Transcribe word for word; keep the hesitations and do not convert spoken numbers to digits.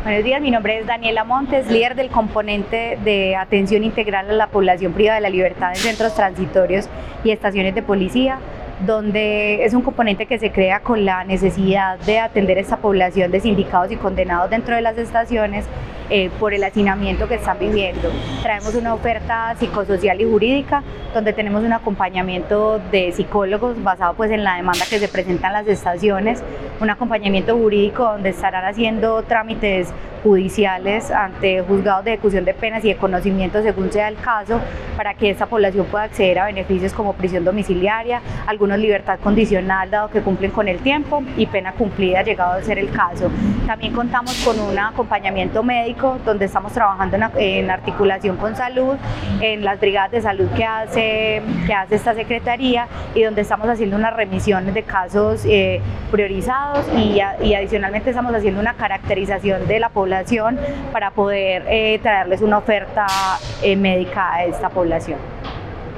Buenos días, mi nombre es Daniela Montes, líder del componente de atención integral a la población privada de la libertad en centros transitorios y estaciones de policía, donde es un componente que se crea con la necesidad de atender a esta población de sindicados y condenados dentro de las estaciones eh, por el hacinamiento que están viviendo. Traemos una oferta psicosocial y jurídica, donde tenemos un acompañamiento de psicólogos basado pues en la demanda que se presenta en las estaciones, un acompañamiento jurídico donde estarán haciendo trámites judiciales ante juzgados de ejecución de penas y de conocimiento según sea el caso, para que esta población pueda acceder a beneficios como prisión domiciliaria, algunos libertad condicional dado que cumplen con el tiempo y pena cumplida llegado a ser el caso. También contamos con un acompañamiento médico donde estamos trabajando en, en articulación con salud, en las brigadas de salud que hace, que hace esta secretaría, y donde estamos haciendo unas remisiones de casos eh, priorizados y, y adicionalmente estamos haciendo una caracterización de la población para poder eh, traerles una oferta eh, médica a esta población.